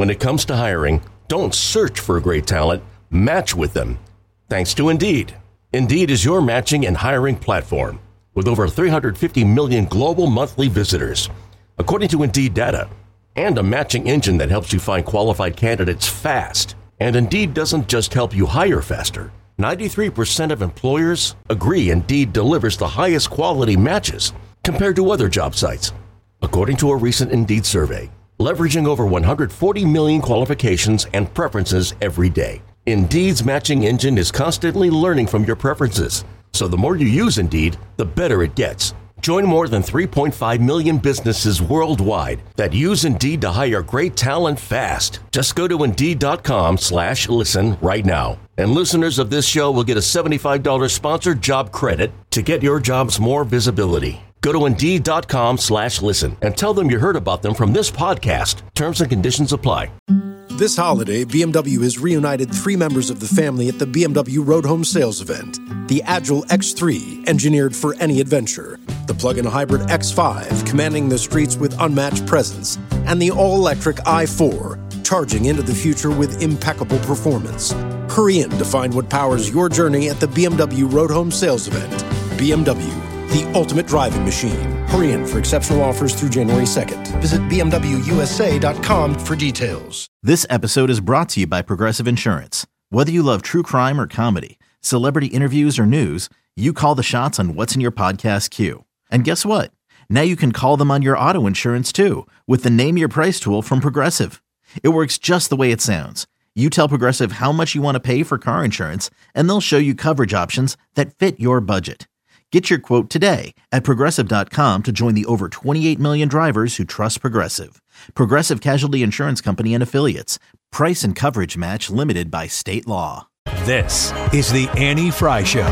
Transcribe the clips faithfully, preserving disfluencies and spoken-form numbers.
when it comes to hiring, don't search for great talent, match with them. Thanks to Indeed. Indeed is your matching and hiring platform with over three hundred fifty million global monthly visitors, according to Indeed data, and a matching engine that helps you find qualified candidates fast. And Indeed doesn't just help you hire faster. ninety-three percent of employers agree Indeed delivers the highest quality matches compared to other job sites, according to a recent Indeed survey, leveraging over one hundred forty million qualifications and preferences every day. Indeed's matching engine is constantly learning from your preferences, so the more you use Indeed, the better it gets. Join more than three point five million businesses worldwide that use Indeed to hire great talent fast. Just go to Indeed.com slash listen right now. And listeners of this show will get a seventy-five dollars sponsored job credit to get your jobs more visibility. Go to Indeed.com slash listen and tell them you heard about them from this podcast. Terms and conditions apply. This holiday, B M W has reunited three members of the family at the B M W Road Home Sales Event. The Agile X three, engineered for any adventure. The plug-in hybrid X five, commanding the streets with unmatched presence. And the all-electric i four, charging into the future with impeccable performance. Hurry in to find what powers your journey at the B M W Road Home Sales Event. B M W, the ultimate driving machine. Hurry in for exceptional offers through January second. Visit B M W U S A dot com for details. This episode is brought to you by Progressive Insurance. Whether you love true crime or comedy, celebrity interviews or news, you call the shots on what's in your podcast queue. And guess what? Now you can call them on your auto insurance too with the Name Your Price tool from Progressive. It works just the way it sounds. You tell Progressive how much you want to pay for car insurance, and they'll show you coverage options that fit your budget. Get your quote today at Progressive dot com to join the over twenty-eight million drivers who trust Progressive. Progressive Casualty Insurance Company and Affiliates. Price and coverage match limited by state law. This is the Annie Fry Show.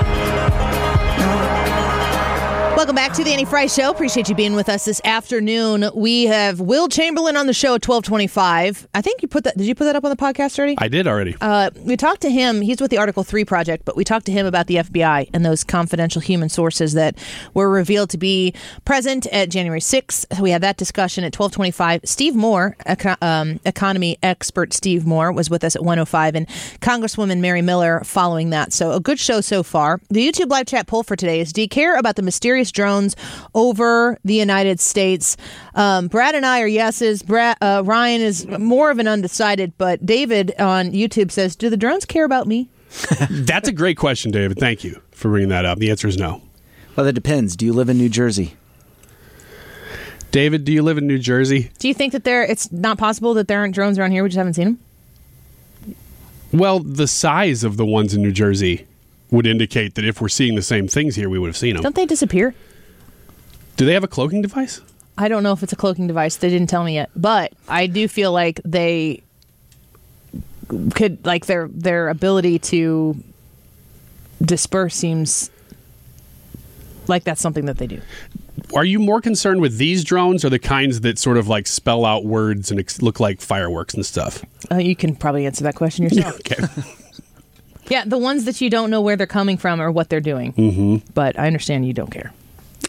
Welcome back to the Annie Fry Show. Appreciate you being with us this afternoon. We have Will Chamberlain on the show at twelve twenty-five. I think you put that. Did you put that up on the podcast already? I did already. Uh, we talked to him. He's with the Article three Project, but we talked to him about the F B I and those confidential human sources that were revealed to be present at January sixth. We had that discussion at twelve twenty-five. Steve Moore, eco- um, economy expert Steve Moore, was with us at one oh five, and Congresswoman Mary Miller following that. So a good show so far. The YouTube live chat poll for today is: do you care about the mysterious drones over the United States? Um, Brad and I are yeses. Brad, uh, Ryan is more of an undecided, but David on YouTube says, do the drones care about me? That's a great question, David. Thank you for bringing that up. The answer is no. Well, that depends. Do you live in New Jersey? David, do you live in New Jersey? Do you think that there it's not possible that there aren't drones around here? We just haven't seen them? Well, the size of the ones in New Jersey would indicate that if we're seeing the same things here, we would have seen them. Don't they disappear? Do they have a cloaking device? I don't know if it's a cloaking device. They didn't tell me yet. But I do feel like they could, like their their ability to disperse seems like that's something that they do. Are you more concerned with these drones or the kinds that sort of like spell out words and ex- look like fireworks and stuff? Uh, you can probably answer that question yourself. Okay. Yeah, the ones that you don't know where they're coming from or what they're doing. Mm-hmm. But I understand you don't care.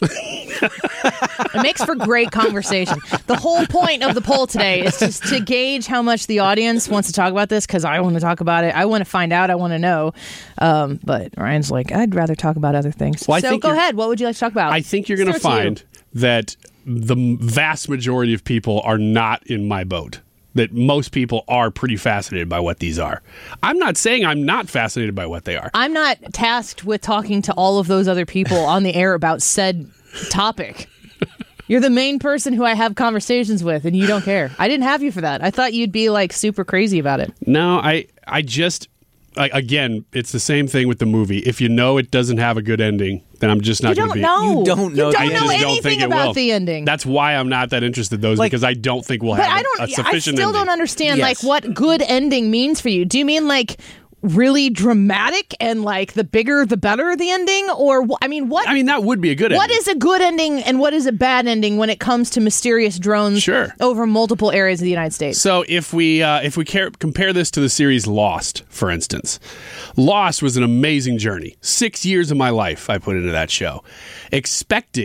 It makes for great conversation. The whole point of the poll today is just to gauge how much the audience wants to talk about this, because I want to talk about it. I want to find out. I want to know. Um, but Ryan's like, I'd rather talk about other things. Well, so go ahead. What would you like to talk about? I think you're going to find that the vast majority of people are not in my boat. That most people are pretty fascinated by what these are. I'm not saying I'm not fascinated by what they are. I'm not tasked with talking to all of those other people on the air about said topic. You're the main person who I have conversations with, and you don't care. I didn't have you for that. I thought you'd be like super crazy about it. No, I, I just, I, again, it's the same thing with the movie. If you know it doesn't have a good ending, then I'm just not going to be. Know. You don't know. You don't I know just anything don't think it about will. the ending. That's why I'm not that interested in those, like, because I don't think we'll but have I don't, a, a sufficient I still ending. don't understand Yes. like what good ending means for you. Do you mean like really dramatic and like the bigger the better the ending, or wh- I mean what I mean, that would be a good ending. what is a good ending and what is a bad ending when it comes to mysterious drones Sure. over multiple areas of the United States? So if we uh, if we care, compare this to the series Lost, for instance, Lost was an amazing journey. Six years of my life I put into that show, expecting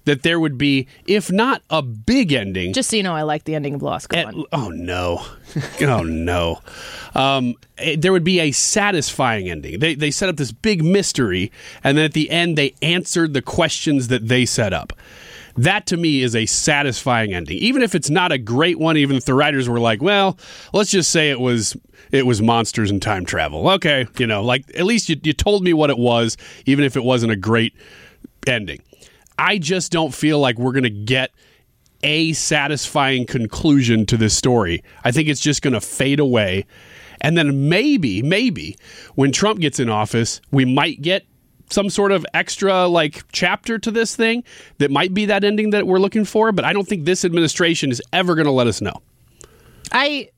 that there would be, if not a big ending. Just so you know, I like the ending of Lost. Go at, on. Oh, no. oh, no. Um, it, there would be a satisfying ending. They, they set up this big mystery, and then at the end, they answered the questions that they set up. That, to me, is a satisfying ending. Even if it's not a great one, even if the writers were like, well, let's just say it was it was monsters and time travel. Okay, you know, like, at least you, you told me what it was, even if it wasn't a great ending. I just don't feel like we're going to get a satisfying conclusion to this story. I think it's just going to fade away. And then maybe, maybe, when Trump gets in office, we might get some sort of extra like chapter to this thing that might be that ending that we're looking for, but I don't think this administration is ever going to let us know. I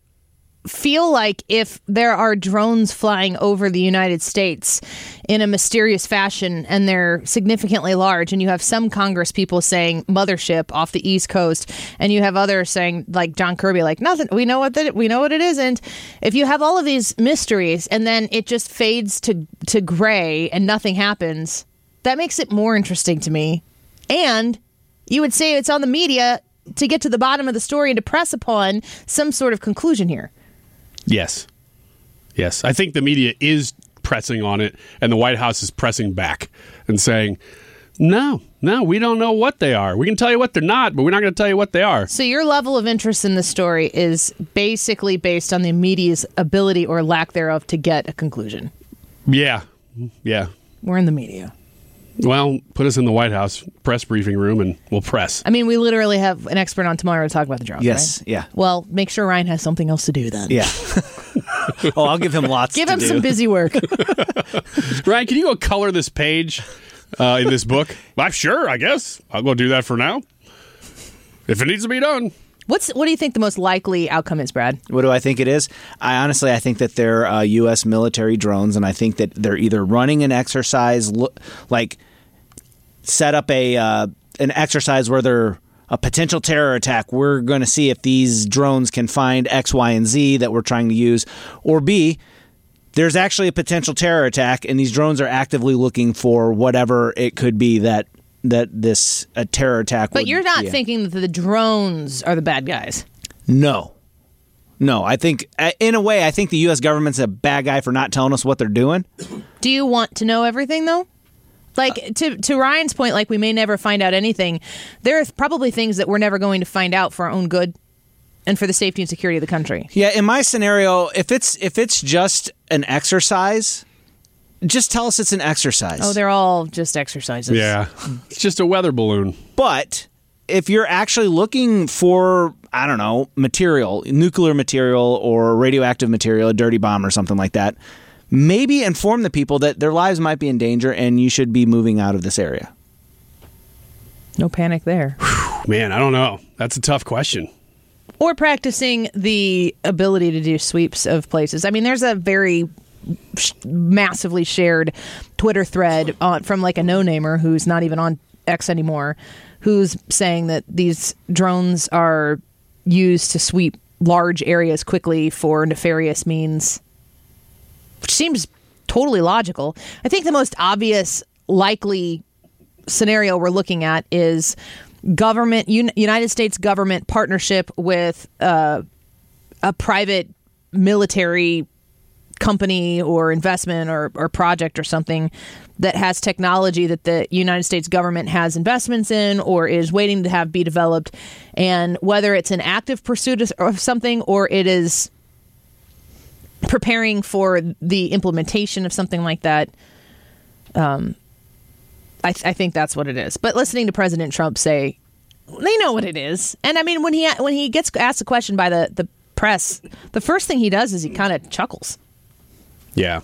feel like if there are drones flying over the United States in a mysterious fashion and they're significantly large, and you have some Congress people saying mothership off the East Coast, and you have others saying, like John Kirby, like nothing, we know what that we know what it isn't. If you have all of these mysteries and then it just fades to to gray and nothing happens, that makes it more interesting to me. And you would say it's on the media to get to the bottom of the story and to press upon some sort of conclusion here. Yes. Yes. I think the media is pressing on it, and the White House is pressing back and saying, no, no, we don't know what they are. We can tell you what they're not, but we're not going to tell you what they are. So your level of interest in the story is basically based on the media's ability or lack thereof to get a conclusion. Yeah. Yeah. We're in the media. Well, put us in the White House press briefing room and we'll press. I mean, we literally have an expert on tomorrow to talk about the drones, Yes, right? yeah. Well, make sure Ryan has something else to do then. Yeah. oh, I'll give him lots Give to him do. some busy work. Ryan, can you go color this page uh, in this book? I'm sure, I guess. I'll go do that for now. If it needs to be done. What's What do you think the most likely outcome is, Brad? What do I think it is? I honestly, I think that they're uh, U S military drones, and I think that they're either running an exercise, lo- like set up a uh, an exercise where they're a potential terror attack. We're going to see if these drones can find X, Y, and Z that we're trying to use, or B, there's actually a potential terror attack, and these drones are actively looking for whatever it could be that that this a terror attack. But would you're not be. thinking that the drones are the bad guys. No. No, I think, in a way, I think the U S government's a bad guy for not telling us what they're doing. Do you want to know everything, though? Like, uh, to to Ryan's point, like, we may never find out anything. There are probably things that we're never going to find out for our own good and for the safety and security of the country. Yeah, in my scenario, if it's if it's just an exercise, just tell us it's an exercise. Oh, they're all just exercises. Yeah. It's just a weather balloon. But if you're actually looking for, I don't know, material, nuclear material or radioactive material, a dirty bomb or something like that, maybe inform the people that their lives might be in danger and you should be moving out of this area. No panic there. Man, I don't know. That's a tough question. Or practicing the ability to do sweeps of places. I mean, there's a very sh- massively shared Twitter thread on, from like a no-namer who's not even on X anymore, who's saying that these drones are used to sweep large areas quickly for nefarious means, which seems totally logical. I think the most obvious likely scenario we're looking at is government, Un- United States government partnership with uh, a private military company or investment or, or project or something that has technology that the United States government has investments in or is waiting to have be developed. And whether it's an active pursuit of something or it is preparing for the implementation of something like that, um, I, th- I think that's what it is. But listening to President Trump say, they know what it is. And I mean, when he when he gets asked a question by the, the press, the first thing he does is he kind of chuckles. Yeah.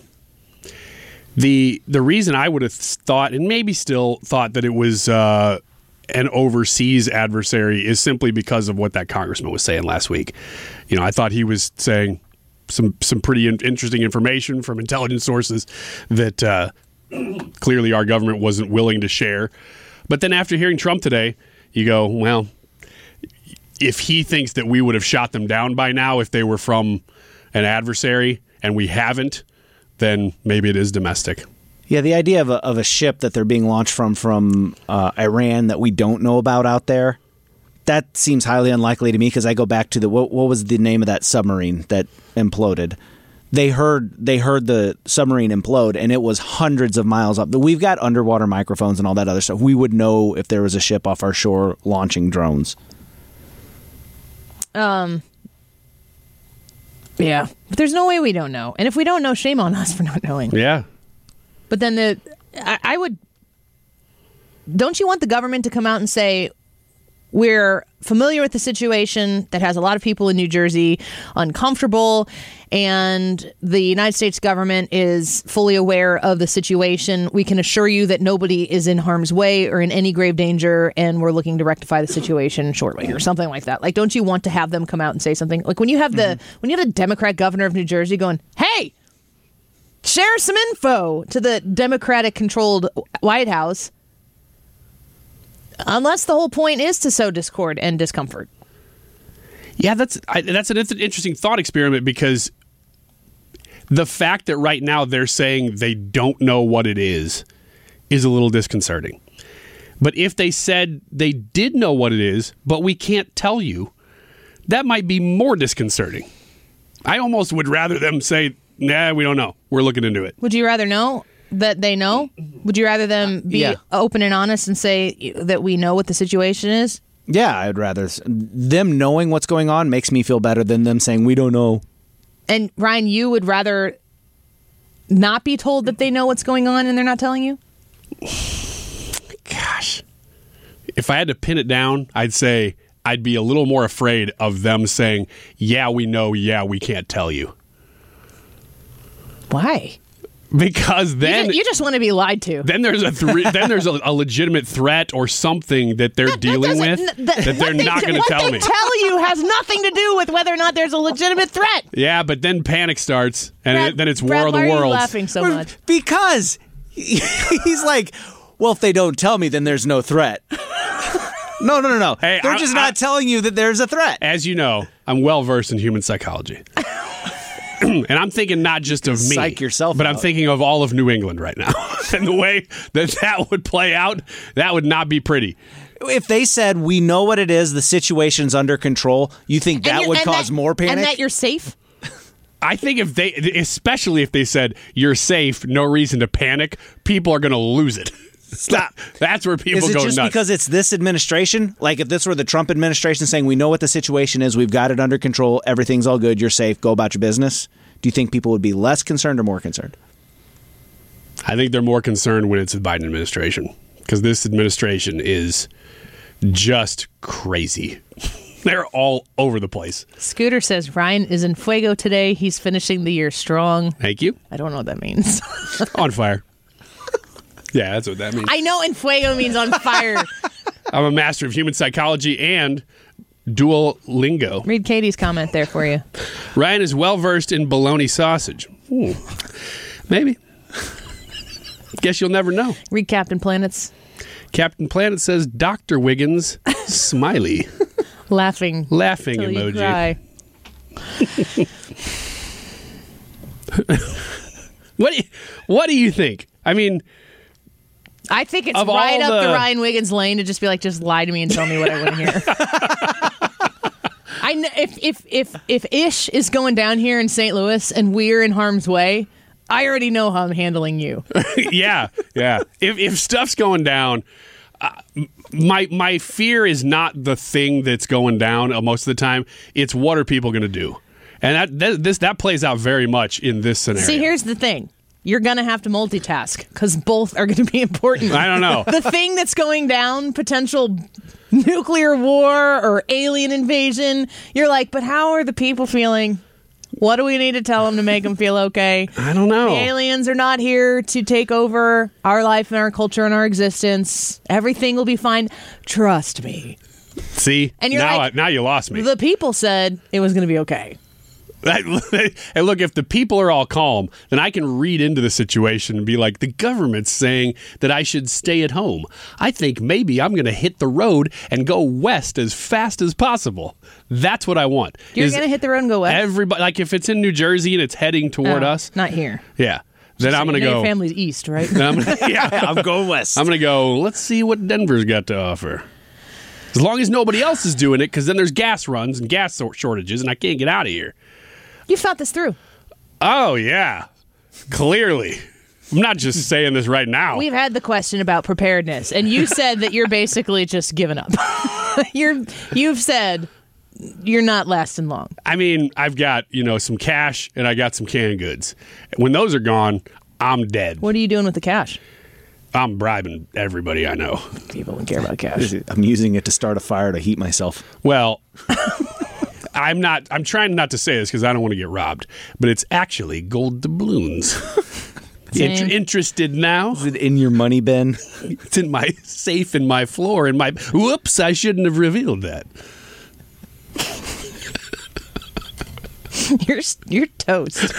The the reason I would have thought, and maybe still thought, that it was uh, an overseas adversary is simply because of what that congressman was saying last week. You know, I thought he was saying some some pretty in- interesting information from intelligence sources that uh, clearly our government wasn't willing to share. But then after hearing Trump today, you go, well, if he thinks that we would have shot them down by now if they were from an adversary and we haven't, then maybe it is domestic. Yeah, the idea of a, of a ship that they're being launched from from uh, Iran that we don't know about out there, that seems highly unlikely to me because I go back to the what, what was the name of that submarine that imploded? They heard they heard the submarine implode, and it was hundreds of miles up. We've got underwater microphones and all that other stuff. We would know if there was a ship off our shore launching drones. Um. Yeah, but there's no way we don't know, and if we don't know, shame on us for not knowing. Yeah. But then the I, I would. Don't you want the government to come out and say, we're familiar with the situation that has a lot of people in New Jersey uncomfortable, and the United States government is fully aware of the situation. We can assure you that nobody is in harm's way or in any grave danger, and we're looking to rectify the situation shortly, or something like that. Like, don't you want to have them come out and say something? Like when you have the mm-hmm. when you have the Democrat governor of New Jersey going, "Hey, share some info" to the Democratic-controlled White House. Unless the whole point is to sow discord and discomfort. Yeah, that's I, that's an interesting thought experiment because the fact that right now they're saying they don't know what it is is a little disconcerting. But if they said they did know what it is, but we can't tell you, that might be more disconcerting. I almost would rather them say, nah, we don't know. We're looking into it. Would you rather know that they know? Would you rather them be yeah. open and honest and say that we know what the situation is? Yeah, I'd rather. Them knowing what's going on makes me feel better than them saying, we don't know. And Ryan, you would rather not be told that they know what's going on and they're not telling you? Gosh. If I had to pin it down, I'd say I'd be a little more afraid of them saying, yeah, we know, yeah, we can't tell you. Why? Because then you just, you just want to be lied to. Then there's a th- then there's a, a legitimate threat or something that they're that, dealing that with that, that they're they, not going to tell What me. they tell you has nothing to do with whether or not there's a legitimate threat. Yeah, but then panic starts, and Brad, it, then it's Brad, War of the why Worlds. Are you laughing so much? Because he's like, well, if they don't tell me, then there's no threat. No, no, no, no. Hey, they're I, just I, not telling you that there's a threat. As you know, I'm well versed in human psychology. And I'm thinking not just of me, Psych yourself but out. I'm thinking of all of New England right now. And the way that that would play out, that would not be pretty. If they said, we know what it is, the situation's under control, you think that would cause that, more panic? And that you're safe? I think if they, especially if they said, you're safe, no reason to panic, people are going to lose it. Stop. That's where people is it go just nuts. Because it's this administration? Like if this were the Trump administration saying, we know what the situation is, we've got it under control, everything's all good, you're safe, go about your business. Do you think people would be less concerned or more concerned? I think they're more concerned when it's the Biden administration because this administration is just crazy. They're all over the place. Scooter says Ryan is in fuego today. He's finishing the year strong. Thank you. I don't know what that means. On fire. Yeah, that's what that means. I know in fuego means on fire. I'm a master of human psychology and Duolingo. Read Katie's comment there for you. Ryan is well versed in bologna sausage. Ooh, maybe. Guess you'll never know. Read Captain Planet's. Captain Planet says Doctor Wiggins, smiley. Laughing. Laughing till you emoji. Cry. What do you, what do you think? I mean, I think it's Of right all up the, the- Ryan Wiggins lane to just be like, just lie to me and tell me what I want to hear. I know if if if if Ish is going down here in Saint Louis and we're in harm's way, I already know how I'm handling you. yeah, yeah. If if stuff's going down, uh, my my fear is not the thing that's going down uh, most of the time. It's what are people going to do, and that, that this that plays out very much in this scenario. See, here's the thing. You're going to have to multitask because both are going to be important. I don't know. The thing that's going down, potential nuclear war or alien invasion, you're like, but how are the people feeling? What do we need to tell them to make them feel okay? I don't know. The aliens are not here to take over our life and our culture and our existence. Everything will be fine. Trust me. See, And you're now like, I, now you lost me. The people said it was going to be okay. And look, if the people are all calm, then I can read into the situation and be like, the government's saying that I should stay at home. I think maybe I'm going to hit the road and go west as fast as possible. That's what I want. You're Is going to hit the road and go west? Everybody, like if it's in New Jersey and it's heading toward Oh, us. Not here. Yeah. then I'm going to I know go. Your family's east, right? then I'm gonna, yeah, I'm going west. I'm going to go, let's see what Denver's got to offer. As long as nobody else is doing it, because then there's gas runs and gas shortages, and I can't get out of here. You thought this through. Oh, yeah. Clearly. I'm not just saying this right now. We've had the question about preparedness, and you said that you're basically just giving up. you're, you've said you're not lasting long. I mean, I've got, you know, some cash, and I got some canned goods. When those are gone, I'm dead. What are you doing with the cash? I'm bribing everybody I know. People don't care about cash. I'm using it to start a fire to heat myself. Well, I'm not. I'm trying not to say this because I don't want to get robbed, but it's actually gold doubloons. Int- interested now? Is it in your money bin? It's in my safe, in my floor, in my. Whoops! I shouldn't have revealed that. You're you're toast.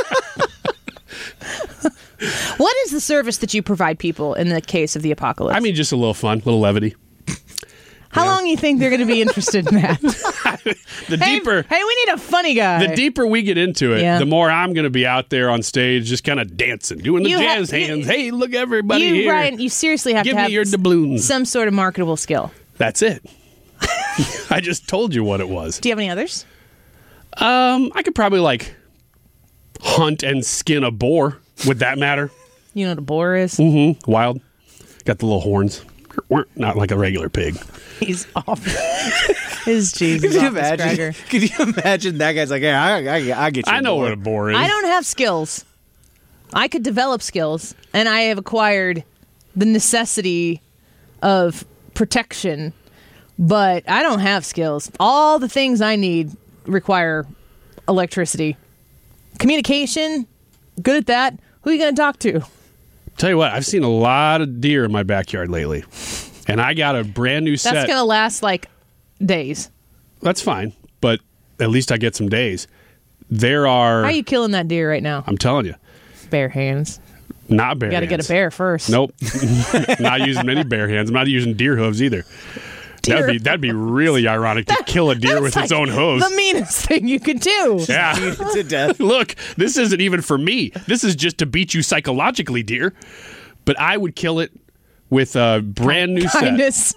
What is the service that you provide people in the case of the apocalypse? I mean, just a little fun, a little levity. How yeah. long do you think they're going to be interested in that? the hey, deeper, hey, we need a funny guy. The deeper we get into it, yeah. the more I'm going to be out there on stage, just kind of dancing, doing the you jazz ha- hands. You, hey, look, everybody you, here! Ryan, you seriously have Give to have me your doubloons. Some sort of marketable skill. That's it. I just told you what it was. Do you have any others? Um, I could probably like hunt and skin a boar. Would that matter? You know what a boar is? Mm-hmm. Wild. Got the little horns. Not like a regular pig. He's off. His cheese is Could you off his imagine? cracker. Could you imagine that guy's like, yeah, I, I, I get you. I know board. what a boar is. I don't have skills. I could develop skills, and I have acquired the necessity of protection, but I don't have skills. All the things I need require electricity. Communication, good at that. Who are you going to talk to? Tell you what, I've seen a lot of deer in my backyard lately, and I got a brand new set. That's going to last like days. That's fine, but at least I get some days. There are. How are you killing that deer right now? I'm telling you. Bare hands. Not bare You got to hands. get a bear first. Nope. Not using any bare hands. I'm not using deer hooves either. Deer. That'd be that'd be really ironic to kill a deer That's with like its own hooves. The meanest thing you could do. Yeah. to death. Look, this isn't even for me. This is just to beat you psychologically, dear. But I would kill it with a brand new Kindness.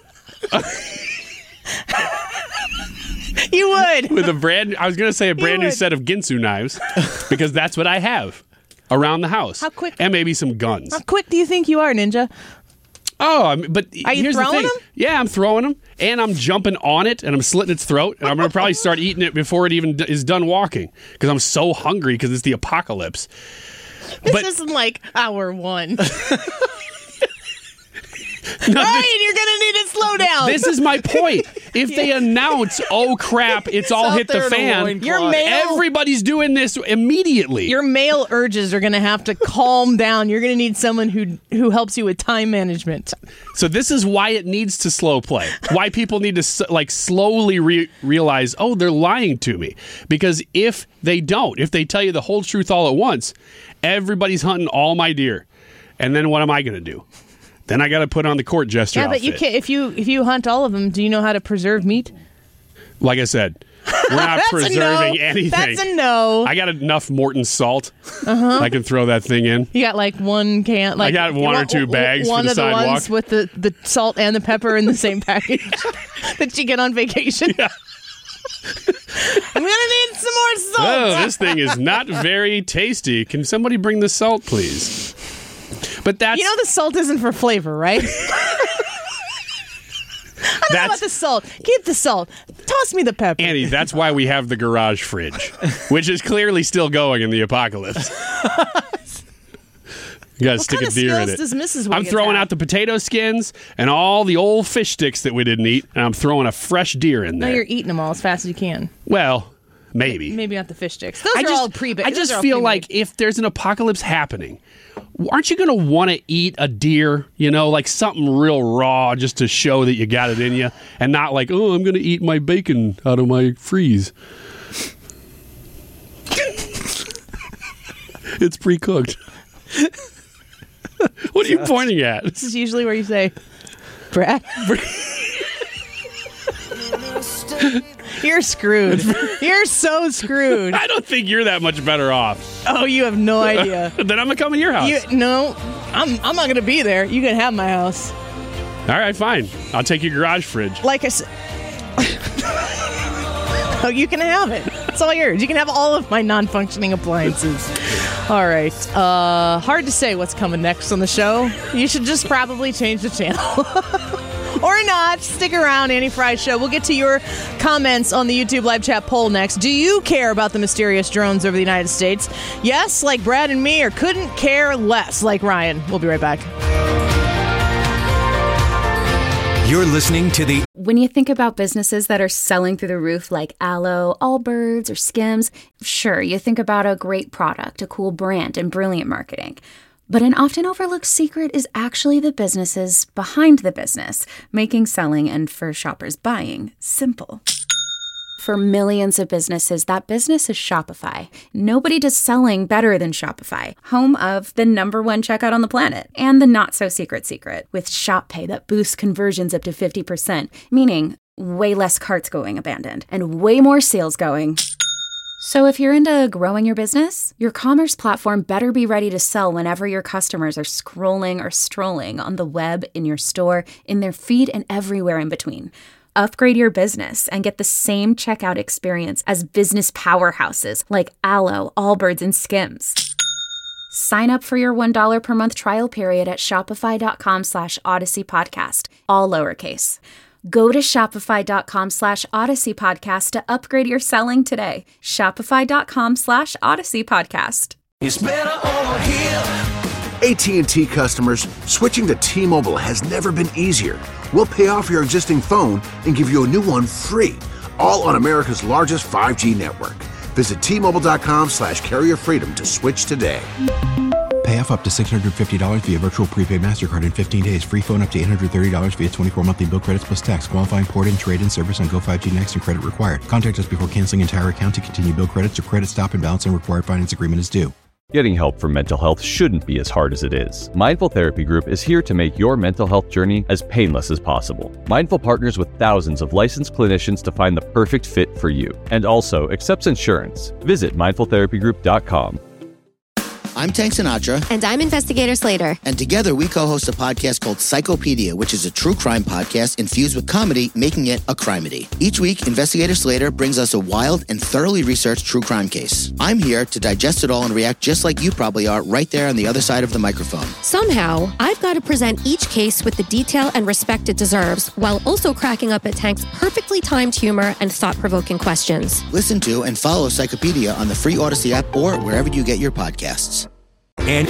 You would. set. With a brand I was going to say a brand new would. set of Ginsu knives because that's what I have around the house. How quick- And maybe some guns. How quick do you think you are, Ninja? Oh, I mean, but Are you here's throwing the thing. them? Yeah, I'm throwing them, and I'm jumping on it, and I'm slitting its throat, and I'm going to probably start eating it before it even d- is done walking because I'm so hungry because it's the apocalypse. This But- isn't like hour one. No, Ryan, this, you're going to need to slow down. this is my point. If they announce, oh crap, it's all out hit the there in a fan, loincloth. Your male- everybody's doing this immediately. Your male urges are going to have to calm down. You're going to need someone who who helps you with time management. So this is why it needs to slow play. Why people need to s- like slowly re- realize, oh, they're lying to me. Because if they don't, if they tell you the whole truth all at once, everybody's hunting all my deer. And then what am I going to do? Then I got to put on the court jester Yeah, but you outfit. can't. If you if you hunt all of them, do you know how to preserve meat? Like I said, we're not That's preserving a no. anything. That's a no. I got enough Morton salt. Uh-huh. I can throw that thing in. You got like one can. Like got one or two bags One for the of the sidewalk. ones with the, the salt and the pepper in the same package that you get on vacation. Yeah. I'm gonna need some more salt. Oh, this thing is not very tasty. Can somebody bring the salt, please? But that's You know the salt isn't for flavor, right? I don't know about the salt. Keep the salt. Toss me the pepper. Annie, that's why we have the garage fridge, which is clearly still going in the apocalypse. You gotta What stick kind a of deer in skills it. does Missus I'm Wiggins throwing have? out the potato skins and all the old fish sticks that we didn't eat, and I'm throwing a fresh deer in No, there. you're eating them all as fast as you can. Well, maybe. Maybe not the fish sticks. Those I are just, all pre. I just feel like if there's an apocalypse happening, aren't you going to want to eat a deer, you know, like something real raw just to show that you got it in you and not like, oh, I'm going to eat my bacon out of my freeze. It's pre-cooked. What are you pointing at? This is usually where you say, Brad. You're screwed. You're so screwed. I don't think you're that much better off. Oh, you have no idea. Then I'm gonna come in your house. You, no, I'm I'm not gonna be there. You can have my house. All right, fine. I'll take your garage fridge. Like I said. Oh, you can have it. It's all yours. You can have all of my non-functioning appliances. All right. Uh, hard to say what's coming next on the show. You should just probably change the channel. Or not. Stick around, Annie Fry Show. We'll get to your comments on the YouTube live chat poll next. Do you care about the mysterious drones over the United States? Yes, like Brad and me, or couldn't care less, like Ryan. We'll be right back. You're listening to the... When you think about businesses that are selling through the roof like Aloe, Allbirds, or Skims, sure, you think about a great product, a cool brand, and brilliant marketing. But an often overlooked secret is actually the businesses behind the business, making selling and, for shoppers, buying simple. For millions of businesses, that business is Shopify. Nobody does selling better than Shopify, home of the number one checkout on the planet, and the not-so-secret secret, with Shop Pay that boosts conversions up to fifty percent, meaning way less carts going abandoned, and way more sales going. So if you're into growing your business, your commerce platform better be ready to sell whenever your customers are scrolling or strolling on the web, in your store, in their feed, and everywhere in between. Upgrade your business and get the same checkout experience as business powerhouses like Aloe, Allbirds, and Skims. Sign up for your one dollar per month trial period at shopify.com slash Odyssey Podcast, all lowercase. Go to shopify.com slash Odyssey Podcast to upgrade your selling today. Shopify.com slash Odyssey Podcast. It's better over here. A T and T customers, switching to T-Mobile has never been easier. We'll pay off your existing phone and give you a new one free, all on America's largest five G network. Visit T-Mobile.com slash carrier freedom to switch today. Pay off up to six hundred fifty dollars via virtual prepaid MasterCard in fifteen days. Free phone up to eight hundred thirty dollars via twenty-four monthly bill credits plus tax. Qualifying port-in, trade-in service on Go five G Next and credit required. Contact us before canceling entire account to continue bill credits or credit stop and balance and required finance agreement is due. Getting help for mental health shouldn't be as hard as it is. Mindful Therapy Group is here to make your mental health journey as painless as possible. Mindful partners with thousands of licensed clinicians to find the perfect fit for you, and also accepts insurance. Visit mindful therapy group dot com. I'm Tank Sinatra. And I'm Investigator Slater. And together we co-host a podcast called Psychopedia, which is a true crime podcast infused with comedy, making it a crimedy. Each week, Investigator Slater brings us a wild and thoroughly researched true crime case. I'm here to digest it all and react just like you probably are right there on the other side of the microphone. Somehow, I've got to present each case with the detail and respect it deserves, while also cracking up at Tank's perfectly timed humor and thought-provoking questions. Listen to and follow Psychopedia on the free Odyssey app or wherever you get your podcasts. And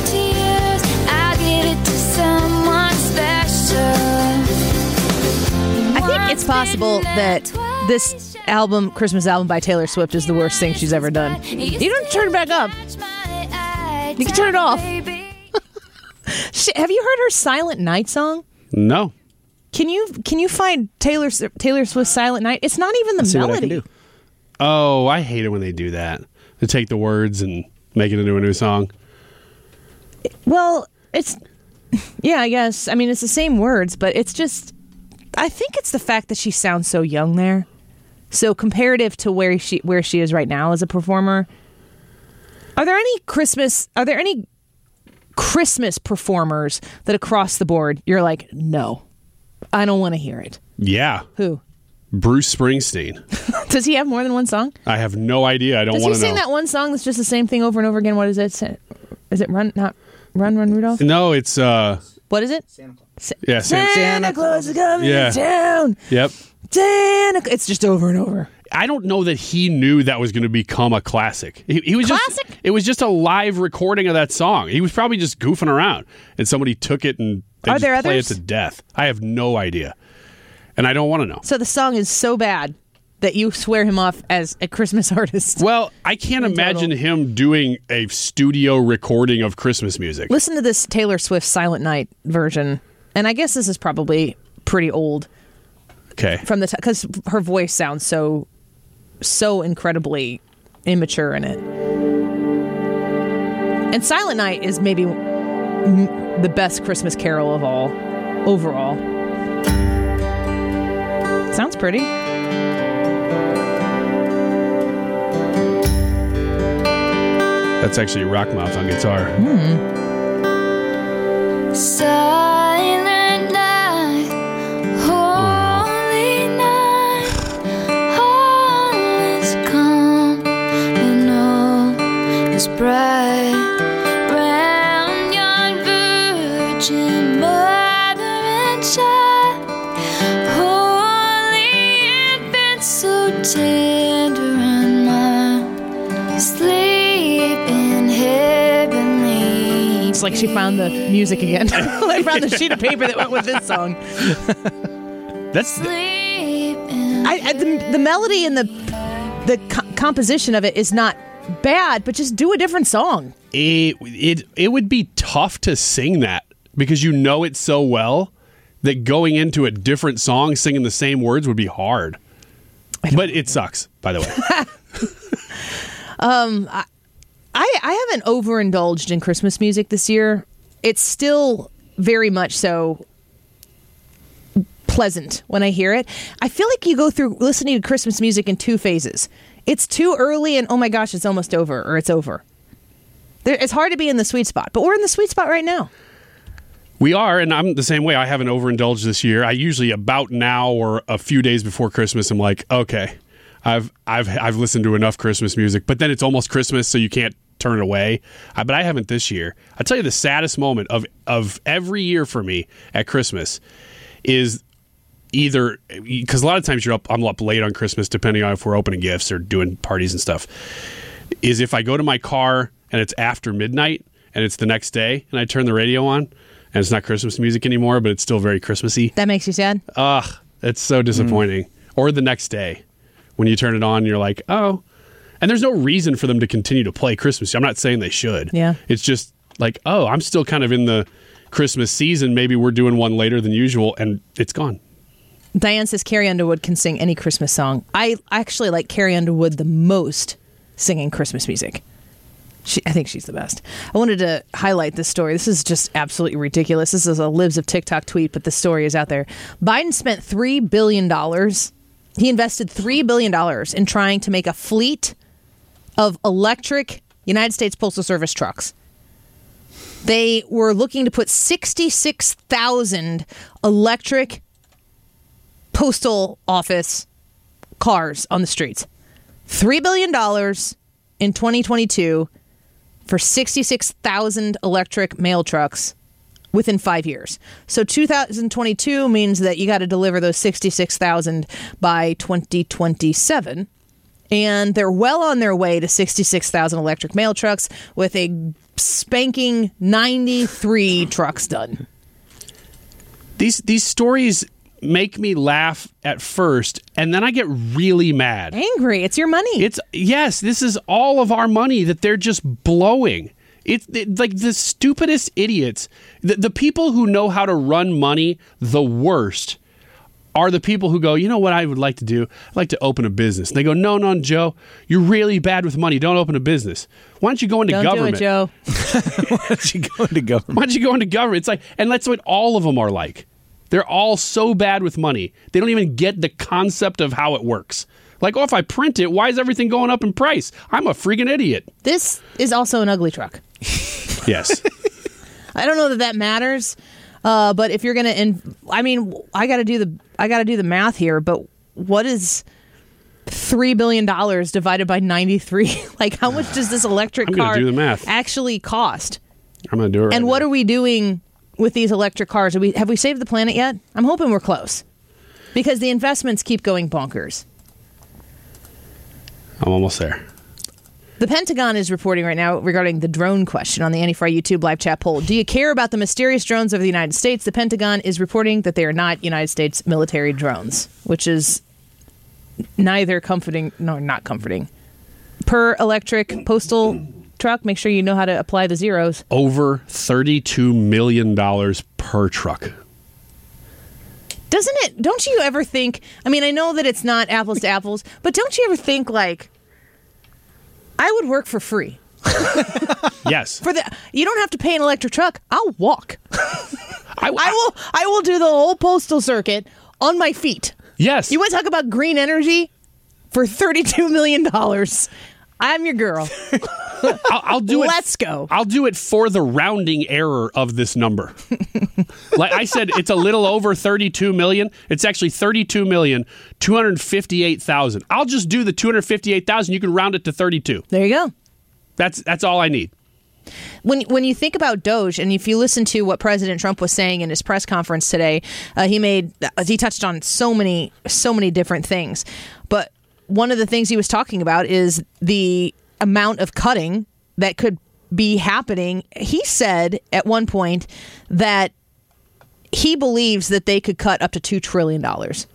I think it's possible that this album, Christmas album by Taylor Swift, is the worst thing she's ever done. You don't turn it back up. You can turn it off. Have you heard her Silent Night song? No. Can you can you find Taylor Taylor Swift's Silent Night? It's not even the Let's see melody. what I can do. Oh, I hate it when they do that. They take the words and make it into a new song. Well, it's, yeah, I guess. I mean, it's the same words, but it's just, I think it's the fact that she sounds so young there. So comparative to where she where she is right now as a performer. Are there any Christmas, are there any Christmas performers that across the board, you're like, no, I don't want to hear it? Yeah. Who? Bruce Springsteen. Does he have more than one song? I have no idea. I don't want to know. Does he sing that one song that's just the same thing over and over again? What is it? Is it Run, not Run, Run, Rudolph? No, it's... uh What is it? Santa Claus. Sa- Yeah, Santa, Santa Claus is coming Yeah. to town. Yep. Santa, it's just over and over. I don't know that he knew that was going to become a classic. He, he was Classic? just. It was just a live recording of that song. He was probably just goofing around, and somebody took it and they Are just there play others? it to death. I have no idea, and I don't want to know. So the song is so bad that you swear him off as a Christmas artist. Well, I can't In imagine total. him doing a studio recording of Christmas music. Listen to this Taylor Swift Silent Night version, and I guess this is probably pretty old Okay. from the because her voice sounds so so incredibly immature in it. And Silent Night is maybe m- the best Christmas carol of all overall. Sounds pretty. That's actually Rockmouth on guitar. Hmm. Silent night, holy night, all is calm and all is bright. Round yon virgin mother and child, holy infant, so tender and mild, sleep in heavenly. It's like she found the music again. I found the sheet of paper that went with this song. That's I, I, the, the melody and the the co- composition of it is not bad, but just do a different song. It, it, it would be tough to sing that because you know it so well that going into a different song singing the same words would be hard. But it sucks, by the way. um, I, I I haven't overindulged in Christmas music this year. It's still very much so pleasant when I hear it. I feel like you go through listening to Christmas music in two phases. It's too early and oh my gosh, it's almost over, or it's over. There, it's hard to be in the sweet spot, but we're in the sweet spot right now. We are, and I'm the same way. I haven't overindulged this year. I usually about now or a few days before Christmas, I'm like, okay, I've I've I've listened to enough Christmas music, but then it's almost Christmas, so you can't turn it away. I, but I haven't this year. I'll tell you the saddest moment of of every year for me at Christmas is either because a lot of times you're up, I'm up late on Christmas, depending on if we're opening gifts or doing parties and stuff. Is if I go to my car and it's after midnight and it's the next day and I turn the radio on and it's not Christmas music anymore, but it's still very Christmassy. That makes you sad? Ugh, it's so disappointing. Mm. Or the next day when you turn it on and you're like, oh, and there's no reason for them to continue to play Christmas. I'm not saying they should. Yeah. It's just like, oh, I'm still kind of in the Christmas season. Maybe we're doing one later than usual and it's gone. Diane says Carrie Underwood can sing any Christmas song. I actually like Carrie Underwood the most singing Christmas music. She, I think she's the best. I wanted to highlight this story. This is just absolutely ridiculous. This is a Libs of TikTok tweet, but the story is out there. Biden spent three billion dollars. He invested three billion dollars in trying to make a fleet of electric United States Postal Service trucks. They were looking to put sixty-six thousand electric postal office cars on the streets. three billion dollars in twenty twenty-two for sixty-six thousand electric mail trucks within five years. So two thousand twenty-two means that you got to deliver those sixty-six thousand by twenty twenty-seven. And they're well on their way to sixty-six thousand electric mail trucks with a spanking ninety-three trucks done. These these stories make me laugh at first, and then I get really mad. Angry. It's your money. It's yes, this is all of our money that they're just blowing. It's it, like the stupidest idiots. The, the people who know how to run money the worst are the people who go, you know what I would like to do? I'd like to open a business. And they go, no, no, Joe, you're really bad with money. Don't open a business. Why don't you go into Don't government? Do it, Joe. Why don't you go into government? Why don't you go into government? It's like, and that's what all of them are like. They're all so bad with money. They don't even get the concept of how it works. Like, oh, if I print it, why is everything going up in price? I'm a freaking idiot. This is also an ugly truck. Yes. I don't know that that matters, uh, but if you're gonna, in, I mean, I got to do the, I got to do the math here. But what is three billion dollars divided by ninety-three? Like, how much does this electric I'm car do the math. actually cost? I'm gonna do it. Right and now. what are we doing with these electric cars? Are we, have we saved the planet yet? I'm hoping we're close, because the investments keep going bonkers. I'm almost there. The Pentagon is reporting right now regarding the drone question on the Anti-Fry YouTube live chat poll. Do you care about the mysterious drones over the United States? The Pentagon is reporting that they are not United States military drones, which is neither comforting nor not comforting. Per electric postal truck, make sure you know how to apply the zeros. Over thirty-two million dollars per truck. Doesn't it? Don't you ever think? I mean, I know that it's not apples to apples, but don't you ever think like, I would work for free? Yes. For the you don't have to pay an electric truck. I'll walk. I, I will. I will do the whole postal circuit on my feet. Yes. You want to talk about green energy for thirty-two million dollars? I'm your girl. I'll, I'll do it. Let's go. I'll do it for the rounding error of this number. Like I said, it's a little over thirty-two million. It's actually thirty-two million two hundred fifty-eight thousand. I'll just do the two hundred fifty-eight thousand. You can round it to thirty-two. There you go. That's that's all I need. When when you think about Doge, and if you listen to what President Trump was saying in his press conference today, uh, he made he touched on so many so many different things. But one of the things he was talking about is the amount of cutting that could be happening. He said at one point that he believes that they could cut up to two trillion dollars.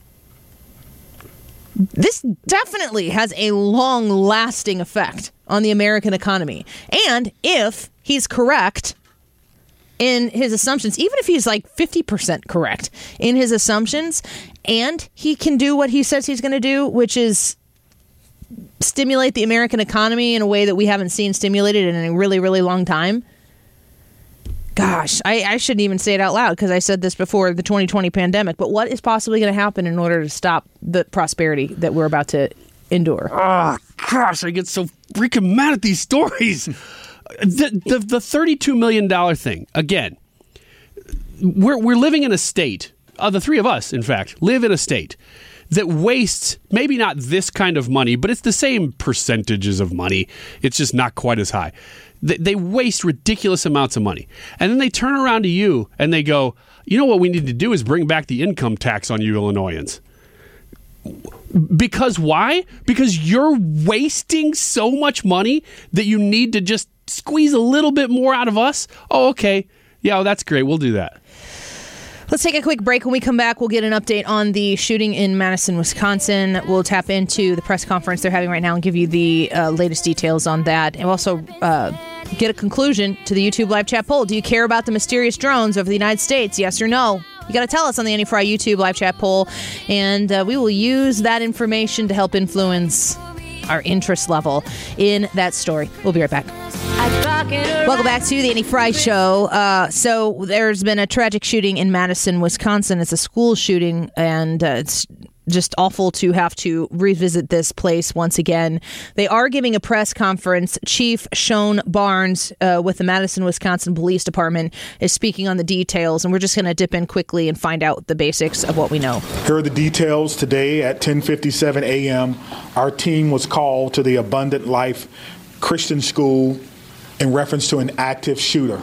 This definitely has a long-lasting effect on the American economy. And if he's correct in his assumptions, even if he's like fifty percent correct in his assumptions, and he can do what he says he's going to do, which is stimulate the American economy in a way that we haven't seen stimulated in a really, really long time. Gosh, I, I shouldn't even say it out loud because I said this before the twenty twenty pandemic, but what is possibly going to happen in order to stop the prosperity that we're about to endure? Oh, gosh, I get so freaking mad at these stories. The, the, the thirty-two million dollars thing, again, we're, we're living in a state, uh, the three of us, in fact, live in a state that wastes maybe not this kind of money, but it's the same percentages of money. It's just not quite as high. They, they waste ridiculous amounts of money. And then they turn around to you and they go, you know what we need to do is bring back the income tax on you Illinoisans. Because why? Because you're wasting so much money that you need to just squeeze a little bit more out of us? Oh, okay. Yeah, well, that's great. We'll do that. Let's take a quick break. When we come back, we'll get an update on the shooting in Madison, Wisconsin. We'll tap into the press conference they're having right now and give you the uh, latest details on that. And also uh, get a conclusion to the YouTube live chat poll. Do you care about the mysterious drones over the United States? Yes or no? You got to tell us on the Annie Fry YouTube live chat poll. And uh, we will use that information to help influence our interest level in that story. We'll be right back. Welcome back to the Annie Fry Show. Uh, so there's been a tragic shooting in Madison, Wisconsin. It's a school shooting, and uh, it's just awful to have to revisit this place once again. They are giving a press conference. Chief Sean Barnes uh, with the Madison, Wisconsin Police Department is speaking on the details, and we're just going to dip in quickly and find out the basics of what we know. Here are the details. Today at ten fifty-seven a.m., our team was called to the Abundant Life Christian School in reference to an active shooter.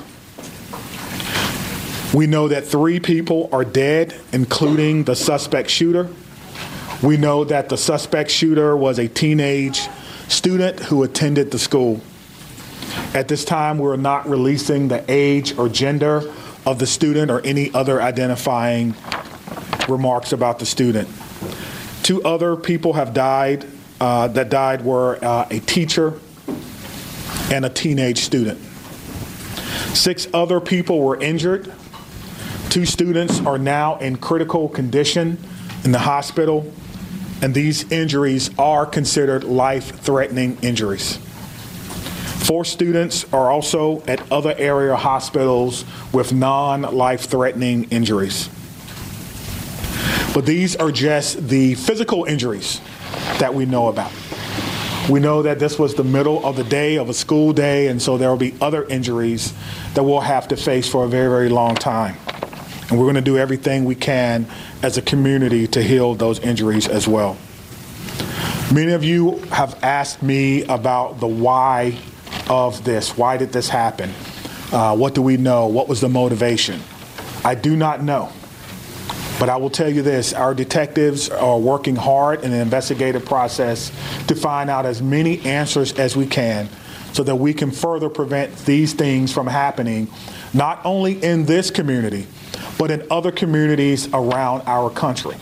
We know that three people are dead, including the suspect shooter. We know that the suspect shooter was a teenage student who attended the school. At this time, we're not releasing the age or gender of the student or any other identifying remarks about the student. Two other people have died. Uh, that died were uh, a teacher and a teenage student. Six other people were injured. Two students are now in critical condition in the hospital, and these injuries are considered life-threatening injuries. Four students are also at other area hospitals with non-life-threatening injuries. But these are just the physical injuries that we know about. We know that this was the middle of the day of a school day, and so there will be other injuries that we'll have to face for a very, very long time. And we're going to do everything we can as a community to heal those injuries as well. Many of you have asked me about the why of this. Why did this happen? Uh, what do we know? What was the motivation? I do not know. But I will tell you this, our detectives are working hard in the investigative process to find out as many answers as we can so that we can further prevent these things from happening, not only in this community, but in other communities around our country.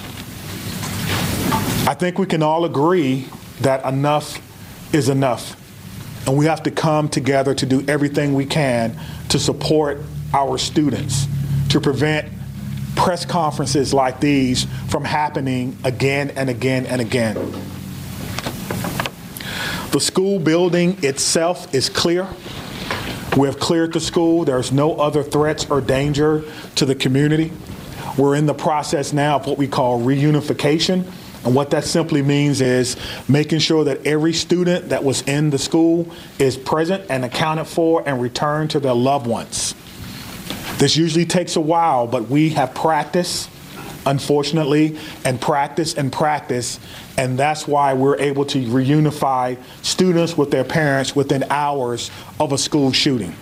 I think we can all agree that enough is enough, and we have to come together to do everything we can to support our students, to prevent press conferences like these from happening again and again and again. The school building itself is clear. We have cleared the school. There's no other threats or danger to the community. We're in the process now of what we call reunification, And what that simply means is making sure that every student that was in the school is present and accounted for and returned to their loved ones. This usually takes a while, but we have practiced, unfortunately, and practice and practice, and that's why we're able to reunify students with their parents within hours of a school shooting.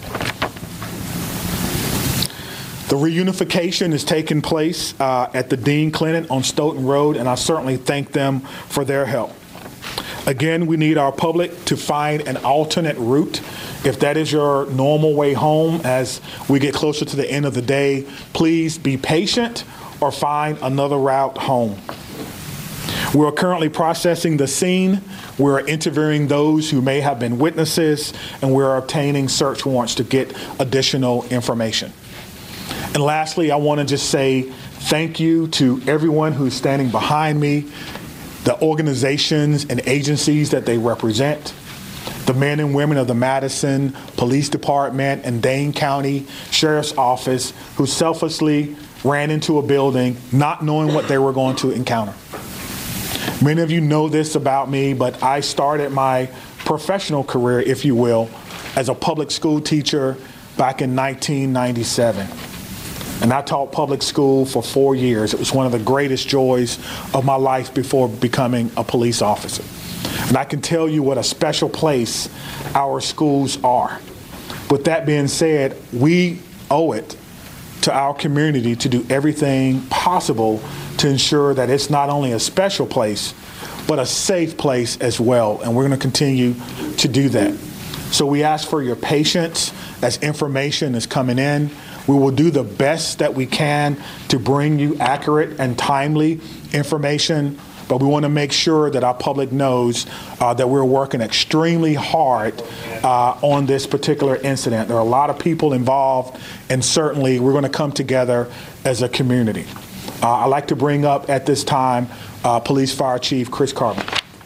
The reunification is taking place uh, at the Dean Clinic on Stoughton Road, and I certainly thank them for their help. Again, we need our public to find an alternate route. If that is your normal way home as we get closer to the end of the day, please be patient or find another route home. We're currently processing the scene. We're interviewing those who may have been witnesses, and we're obtaining search warrants to get additional information. And lastly, I want to just say thank you to everyone who's standing behind me, the organizations and agencies that they represent, the men and women of the Madison Police Department and Dane County Sheriff's Office who selflessly ran into a building not knowing what they were going to encounter. Many of you know this about me, but I started my professional career, if you will, as a public school teacher back in nineteen ninety-seven. And I taught public school for four years. It was one of the greatest joys of my life before becoming a police officer. And I can tell you what a special place our schools are. With that being said, we owe it to our community to do everything possible to ensure that it's not only a special place, but a safe place as well. And we're going to continue to do that. So we ask for your patience as information is coming in. We will do the best that we can to bring you accurate and timely information, but we want to make sure that our public knows uh, that we're working extremely hard uh, on this particular incident. There are a lot of people involved, and certainly we're going to come together as a community. Uh, I'd like to bring up at this time uh, Police Fire Chief Chris Carvin.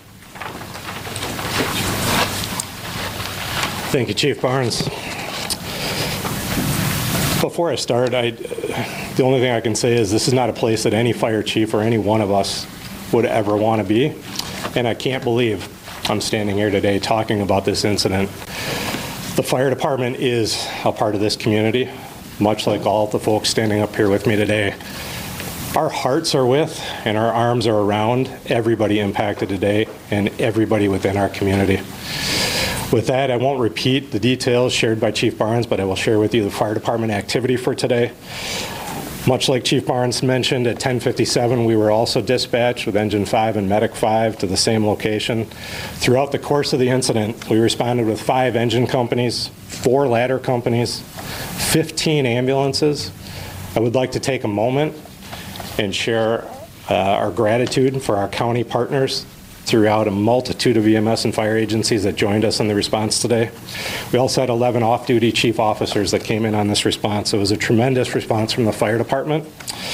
Thank you, Chief Barnes. Before I start, I, the only thing I can say is this is not a place that any fire chief or any one of us would ever want to be. And I can't believe I'm standing here today talking about this incident. The fire department is a part of this community, much like all of the folks standing up here with me today. Our hearts are with and our arms are around everybody impacted today and everybody within our community. With that, I won't repeat the details shared by Chief Barnes, but I will share with you the fire department activity for today. Much like Chief Barnes mentioned, at ten fifty-seven, we were also dispatched with Engine five and Medic five to the same location. Throughout the course of the incident, we responded with five engine companies, four ladder companies, fifteen ambulances. I would like to take a moment and share uh, our gratitude for our county partners throughout a multitude of E M S and fire agencies that joined us in the response today. We also had eleven off-duty chief officers that came in on this response. It was a tremendous response from the fire department.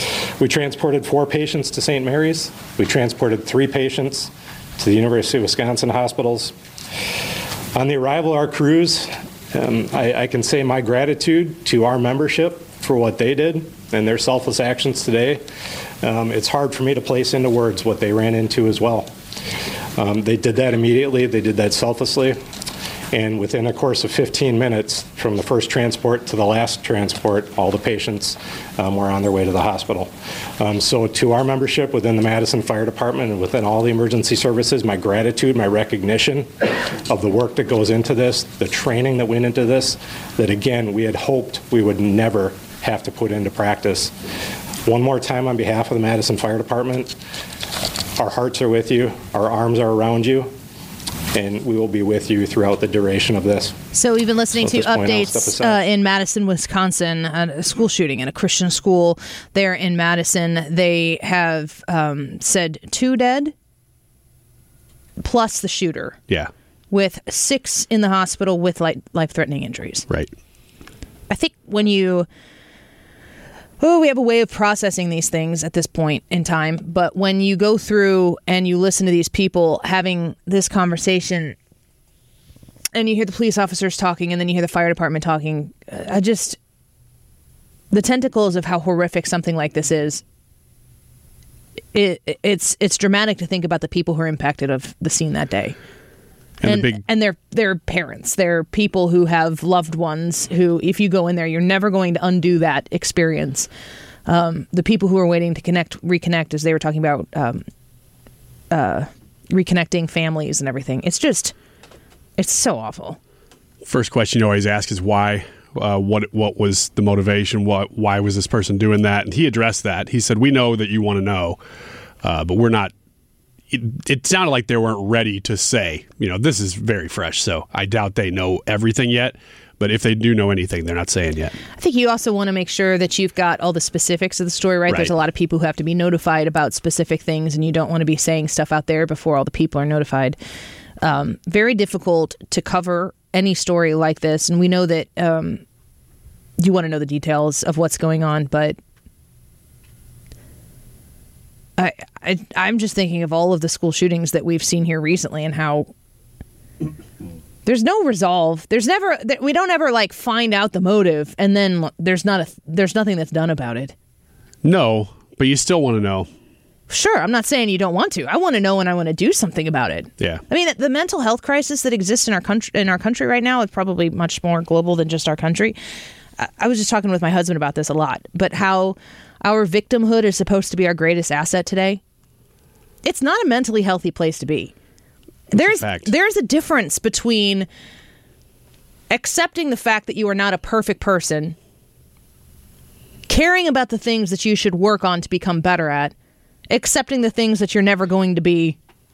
We transported four patients to Saint Mary's. We transported three patients to the University of Wisconsin hospitals. On the arrival of our crews, um, I, I can say my gratitude to our membership for what they did and their selfless actions today. Um, it's hard for me to place into words what they ran into as well. Um, they did that immediately, they did that selflessly, and within a course of fifteen minutes from the first transport to the last transport, all the patients um, were on their way to the hospital. Um, so to our membership within the Madison Fire Department and within all the emergency services, my gratitude, my recognition of the work that goes into this, the training that went into this, that again, we had hoped we would never have to put into practice. One more time on behalf of the Madison Fire Department, our hearts are with you, our arms are around you, and we will be with you throughout the duration of this. So we've been listening So to at this point, I'll updates step aside. uh, in Madison, Wisconsin, a school shooting in a Christian school there in Madison. They have um, said two dead plus the shooter. Yeah. With six in the hospital with like life-threatening injuries. Right. I think when you... Oh, we have a way of processing these things at this point in time. But when you go through and you listen to these people having this conversation and you hear the police officers talking and then you hear the fire department talking, I just, the tentacles of how horrific something like this is, it, it's it's dramatic to think about the people who are impacted of the scene that day. And, And, the big, and they're, they're parents. They're people who have loved ones who, if you go in there, you're never going to undo that experience. Um, the people who are waiting to connect, reconnect, as they were talking about um, uh, reconnecting families and everything. It's just, it's so awful. first question you always ask is why. Uh, what what was the motivation? What why was this person doing that? And he addressed that. He said, "We know that you want to know, uh, but we're not." It, it sounded like they weren't ready to say, you know, this is very fresh, so I doubt they know everything yet. But if they do know anything, they're not saying yet. I think you also want to make sure that you've got all the specifics of the story, right? Right. There's a lot of people who have to be notified about specific things, and you don't want to be saying stuff out there before all the people are notified. Um, very difficult to cover any story like this, and we know that um, you want to know the details of what's going on, but I, I, I'm just thinking of all of the school shootings that we've seen here recently and how there's no resolve. There's never, we don't ever like find out the motive, and then there's not a, there's nothing that's done about it. No, but you still want to know. Sure, I'm not saying you don't want to. I want to know and I want to do something about it. Yeah. I mean, the mental health crisis that exists in our country, in our country right now, is probably much more global than just our country. I, I was just talking with my husband about this a lot, but how our victimhood is supposed to be our greatest asset today. It's not a mentally healthy place to be. There's there's a difference between accepting the fact that you are not a perfect person, caring about the things that you should work on to become better at, accepting the things that you're never going to be.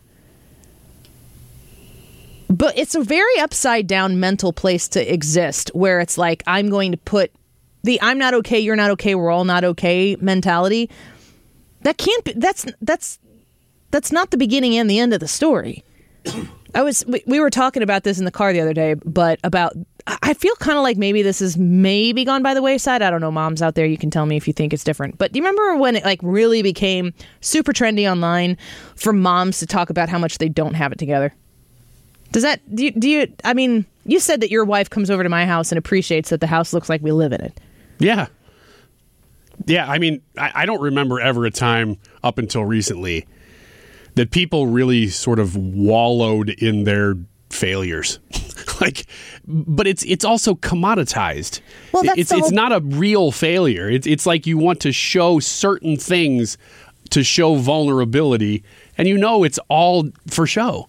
But it's a very upside down mental place to exist, where it's like, I'm going to put the I'm not okay, you're not okay, we're all not okay mentality. That can't be, that's, that's, that's not the beginning and the end of the story. I was, we, we were talking about this in the car the other day, but about, I feel kind of like maybe this is maybe gone by the wayside. I don't know, moms out there, you can tell me if you think it's different. But do you remember when it like really became super trendy online for moms to talk about how much they don't have it together? Does that, do you, do you, I mean, you said that your wife comes over to my house and appreciates that the house looks like we live in it. Yeah. Yeah, I mean, I, I don't remember ever a time up until recently that people really sort of wallowed in their failures. like, but it's it's also commoditized. Well, that's it's the it's whole- not a real failure. It's it's like you want to show certain things to show vulnerability, and you know it's all for show.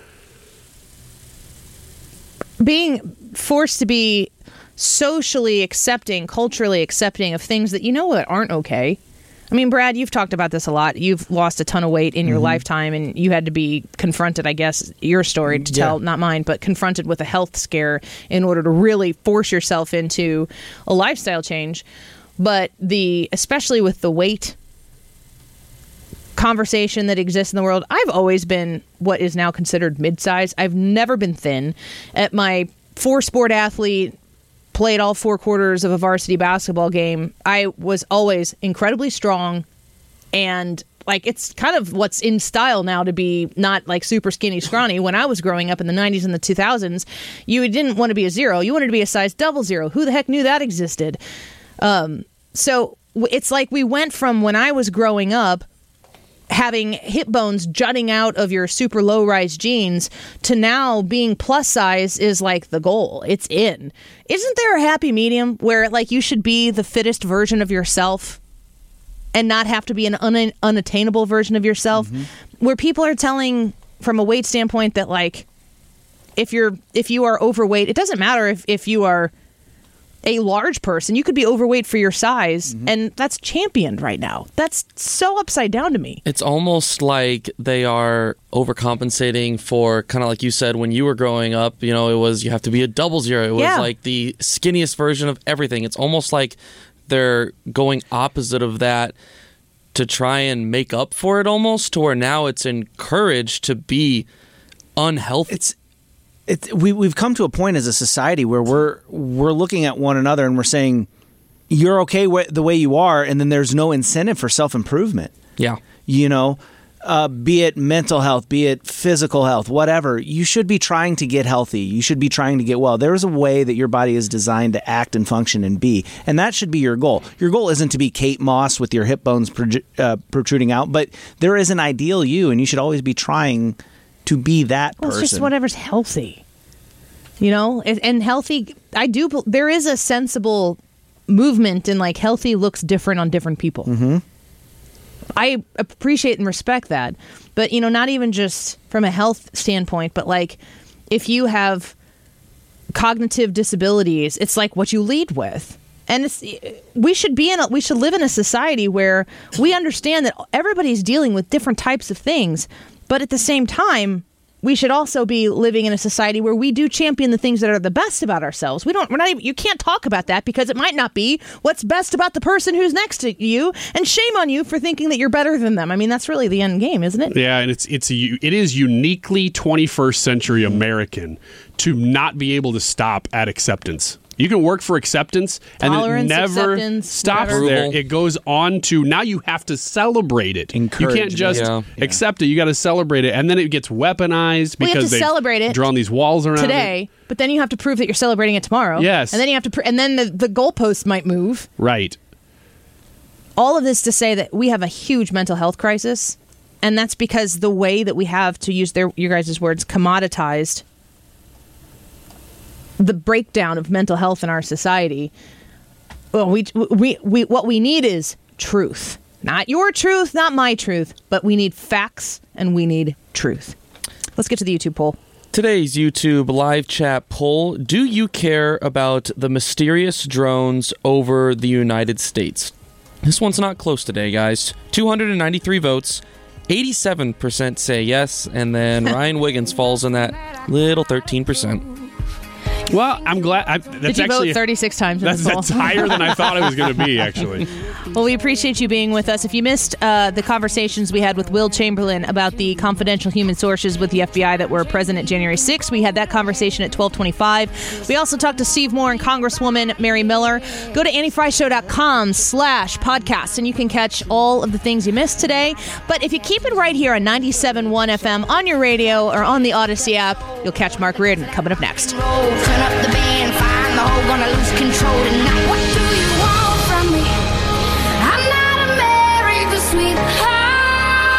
Being forced to be socially accepting, culturally accepting of things that you know that aren't okay. I mean, Brad, you've talked about this a lot. You've lost a ton of weight in your Mm-hmm. lifetime, and you had to be confronted, I guess, your story to tell, Yeah. not mine, but confronted with a health scare in order to really force yourself into a lifestyle change. But the, especially with the weight conversation that exists in the world, I've always been what is now considered mid-size. I've never been thin. At my four-sport athlete, played all four quarters of a varsity basketball game, I was always incredibly strong, and like it's kind of what's in style now to be not like super skinny scrawny. When I was growing up in the nineties and the two thousands, you didn't want to be a zero. You wanted to be a size double zero. Who the heck knew that existed? Um, so w- it's like we went from when I was growing up having hip bones jutting out of your super low rise jeans to now being plus size is like the goal. It's in. Isn't there a happy medium where like you should be the fittest version of yourself and not have to be an un- unattainable version of yourself? Mm-hmm. Where people are telling from a weight standpoint that like if you're if you are overweight, it doesn't matter if, if you are a large person, you could be overweight for your size, mm-hmm. and that's championed right now. That's so upside down to me. It's almost like they are overcompensating for, kind of like you said, when you were growing up, you know, it was you have to be a double zero. It was Yeah. like the skinniest version of everything. It's almost like they're going opposite of that to try and make up for it almost, to where now it's encouraged to be unhealthy. It's It, we we've come to a point as a society where we're we're looking at one another and we're saying you're okay w- the way you are, and then there's no incentive for self improvement. Yeah, you know, uh, be it mental health, be it physical health, whatever, you should be trying to get healthy. You should be trying to get well. There is a way that your body is designed to act and function and be, and that should be your goal. Your goal isn't to be Kate Moss with your hip bones proju- uh, protruding out, but there is an ideal you, and you should always be trying to be that well, person. It's just whatever's healthy. You know, and, and healthy, I do, there is a sensible movement in like healthy looks different on different people. Mm-hmm. I appreciate and respect that. But, you know, not even just from a health standpoint, but like if you have cognitive disabilities, it's like what you lead with. And it's, we should be in a, we should live in a society where we understand that everybody's dealing with different types of things. But at the same time, we should also be living in a society where we do champion the things that are the best about ourselves. We don't, we're not even, you can't talk about that because it might not be what's best about the person who's next to you. And shame on you for thinking that you're better than them. I mean, that's really the end game, isn't it? Yeah, and it's it's a, it is uniquely twenty-first century American to not be able to stop at acceptance. You can work for acceptance, Tolerance, and it never acceptance, stops whatever. there. It goes on to now you have to celebrate it. You can't just Yeah. accept it. You got to celebrate it, and then it gets weaponized Well, you have because to they've celebrate it drawn these walls around today, it. but then you have to prove that you're celebrating it tomorrow. Yes. And then you have to, pr- and then the, the goalpost might move. Right. All of this to say that we have a huge mental health crisis, and that's because the way that we have, to use their your guys' words, commoditized the breakdown of mental health in our society. Well, we we we what we need is truth. Not your truth, not my truth, but we need facts and we need truth. Let's get to the YouTube poll. Today's YouTube live chat poll: do you care about the mysterious drones over the United States? This one's not close today, guys. two hundred ninety-three votes. eighty-seven percent say yes, and then Ryan Wiggins falls in that little thirteen percent. Well, I'm glad. I, that's Did you actually, vote thirty-six times in That's, the poll? that's higher than I thought it was going to be, actually. Well, we appreciate you being with us. If you missed uh, the conversations we had with Will Chamberlain about the confidential human sources with the F B I that were present at January sixth, we had that conversation at twelve twenty-five. We also talked to Steve Moore and Congresswoman Mary Miller. Go to antifryshow.com slash podcast, and you can catch all of the things you missed today. But if you keep it right here on ninety-seven point one F M on your radio or on the Odyssey app, you'll catch Mark Reardon coming up next. Turn up the band,